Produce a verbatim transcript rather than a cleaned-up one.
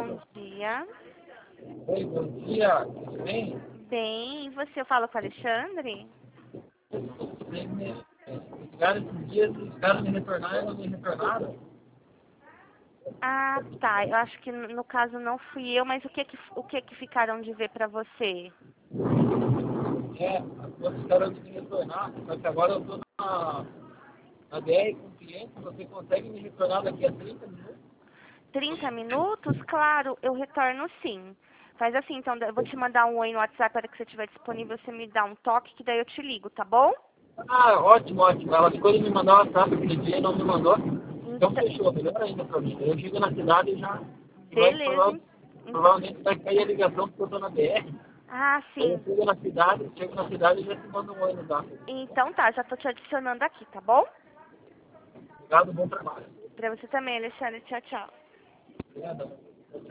Bom dia. Oi, bom dia, tudo bem? Bem, e você? Eu falo com o Alexandre? Vocês me ligaram esses dias, os caras me retornaram e não me retornaram? Ah, tá. Eu acho que no no caso não fui eu, mas o que que, o que que ficaram de ver pra você? É, os caras me retornar, só que agora eu tô na, na B R com o cliente, você consegue me retornar daqui a trinta minutos? Trinta minutos? Claro, eu retorno sim. Faz assim, então, eu vou te mandar um oi no WhatsApp para que você estiver disponível, você me dá um toque, que daí eu te ligo, tá bom? Ah, ótimo, ótimo. Ela ficou de me mandar o WhatsApp aquele dia e não me mandou. Então Então, fechou, melhor ainda pra mim. Eu chego na cidade e já. E vai, beleza. prova- en- Então, provavelmente vai cair a ligação porque eu tô na B R. ah, Aí eu sim. chego na cidade, chego na cidade e já te mando um oi no zap. Então tá, já tô te adicionando aqui, tá bom? Obrigado, bom trabalho. Pra você também, Alexandre. Tchau, tchau. Obrigado.